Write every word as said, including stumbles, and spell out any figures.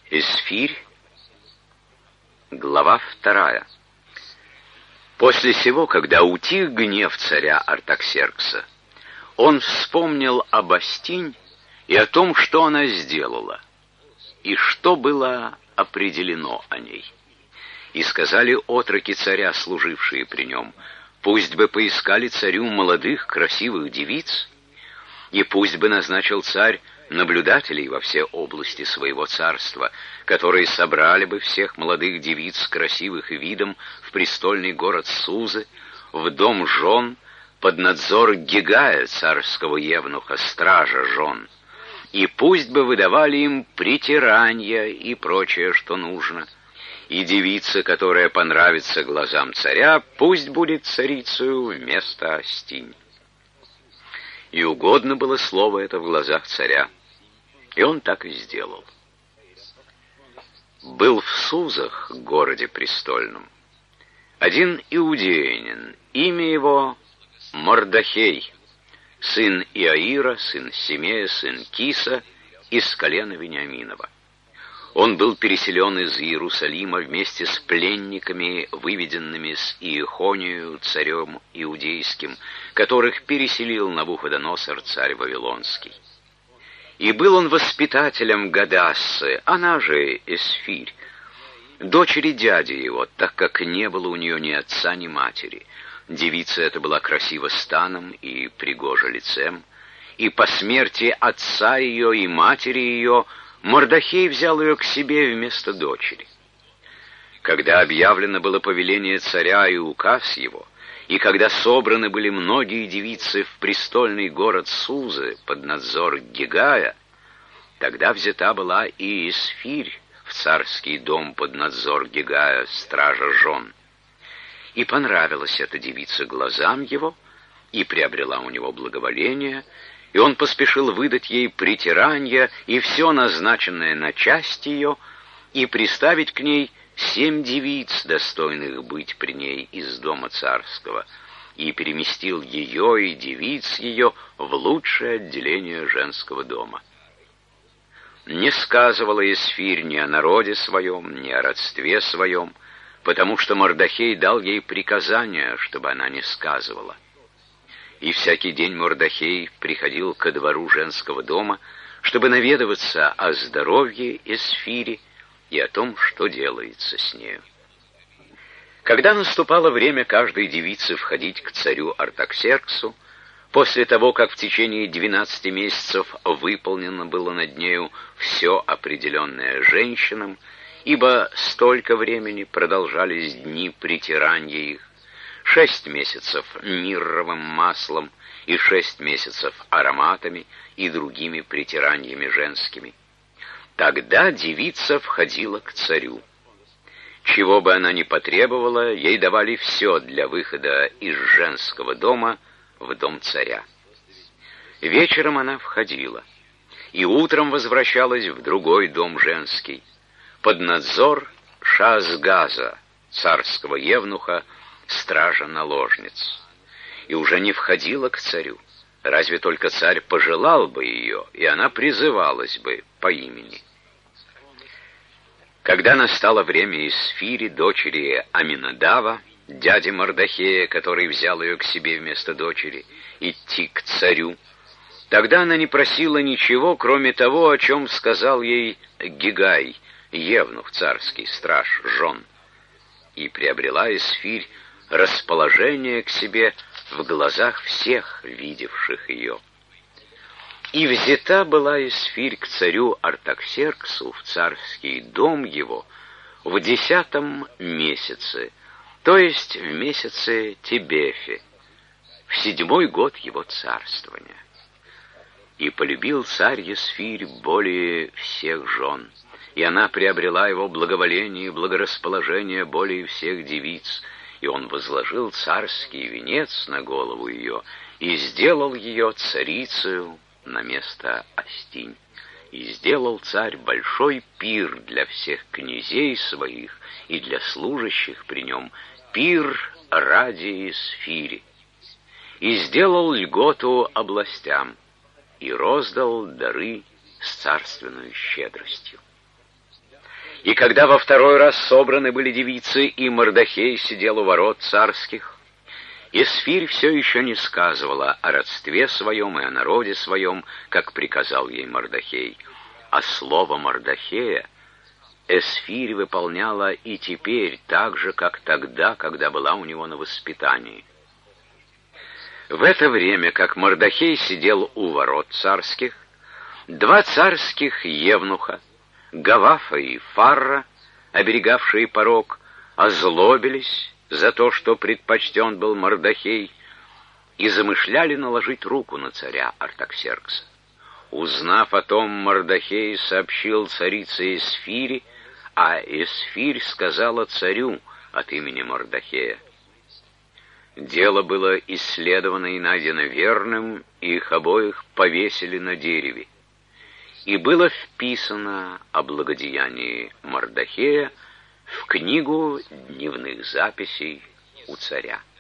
Эсфирь, глава вторая. После сего, когда утих гнев царя Артаксеркса, он вспомнил об Астинь и о том, что она сделала, и что было определено о ней. И сказали отроки царя, служившие при нем, пусть бы поискали царю молодых красивых девиц, и пусть бы назначил царь наблюдателей во все области своего царства, которые собрали бы всех молодых девиц красивых видом в престольный город Сузы, в дом жен, под надзор Гигая, царского евнуха, стража жен, и пусть бы выдавали им притиранья и прочее, что нужно, и девица, которая понравится глазам царя, пусть будет царицею вместо Астинь. И угодно было слово это в глазах царя, и он так и сделал. Был в Сузах, городе престольном, один иудеянин, имя его Мордахей, сын Иаира, сын Симея, сын Киса, из колена Вениаминова. Он был переселен из Иерусалима вместе с пленниками, выведенными с Иехонию, царем иудейским, которых переселил Навуходоносор, царь Вавилонский. И был он воспитателем Гадассы, она же Эсфирь, дочери дяди его, так как не было у нее ни отца, ни матери. Девица эта была красива станом и пригожа лицем, и по смерти отца ее и матери ее Мордахей взял ее к себе вместо дочери. Когда объявлено было повеление царя и указ его, и когда собраны были многие девицы в престольный город Сузы под надзор Гигая, тогда взята была и Эсфирь в царский дом под надзор Гигая, стража жен. И понравилась эта девица глазам его, и приобрела у него благоволение, и он поспешил выдать ей притиранье и все назначенное на часть ее, и приставить к ней семь девиц, достойных быть при ней из дома царского, и переместил ее и девиц ее в лучшее отделение женского дома. Не сказывала Эсфирь ни о народе своем, ни о родстве своем, потому что Мордахей дал ей приказание, чтобы она не сказывала. И всякий день Мордахей приходил ко двору женского дома, чтобы наведываться о здоровье Эсфири и о том, что делается с нею. Когда наступало время каждой девицы входить к царю Артаксерксу, после того, как в течение двенадцати месяцев выполнено было над нею все определенное женщинам, ибо столько времени продолжались дни притиранья их, шесть месяцев мирровым маслом и шесть месяцев ароматами и другими притираньями женскими. Тогда девица входила к царю. Чего бы она ни потребовала, ей давали все для выхода из женского дома в дом царя. Вечером она входила, и утром возвращалась в другой дом женский, под надзор Шаазгаза, царского евнуха, стража наложниц, и уже не входила к царю, разве только царь пожелал бы ее, и она призывалась бы по имени. Когда настало время Эсфири, дочери Аминадава, дяди Мордахея, который взял ее к себе вместо дочери, идти к царю, тогда она не просила ничего, кроме того, о чем сказал ей Гигай, евнух царский, страж жен, и приобрела Эсфирь расположение к себе в глазах всех видевших ее. И взята была Эсфирь к царю Артаксерксу в царский дом его в десятом месяце, то есть в месяце Тебефе, в седьмой год его царствования. И полюбил царь Эсфирь более всех жен, и она приобрела его благоволение и благорасположение более всех девиц, и он возложил царский венец на голову ее и сделал ее царицею на место Астинь. И сделал царь большой пир для всех князей своих и для служащих при нем, пир ради Эсфири. И сделал льготу областям, и роздал дары с царственной щедростью. И когда во второй раз собраны были девицы, и Мордохей сидел у ворот царских, Эсфирь все еще не сказывала о родстве своем и о народе своем, как приказал ей Мордохей. А слово Мордохея Эсфирь выполняла и теперь, так же, как тогда, когда была у него на воспитании. В это время, как Мордохей сидел у ворот царских, два царских евнуха, Гавафа и Фарра, оберегавшие порог, озлобились за то, что предпочтен был Мордохей, и замышляли наложить руку на царя Артаксеркса. Узнав о том, Мордохей сообщил царице Эсфире, а Эсфирь сказала царю от имени Мордохея. Дело было исследовано и найдено верным, и их обоих повесили на дереве. И было вписано о благодеянии Мордохея в книгу дневных записей у царя.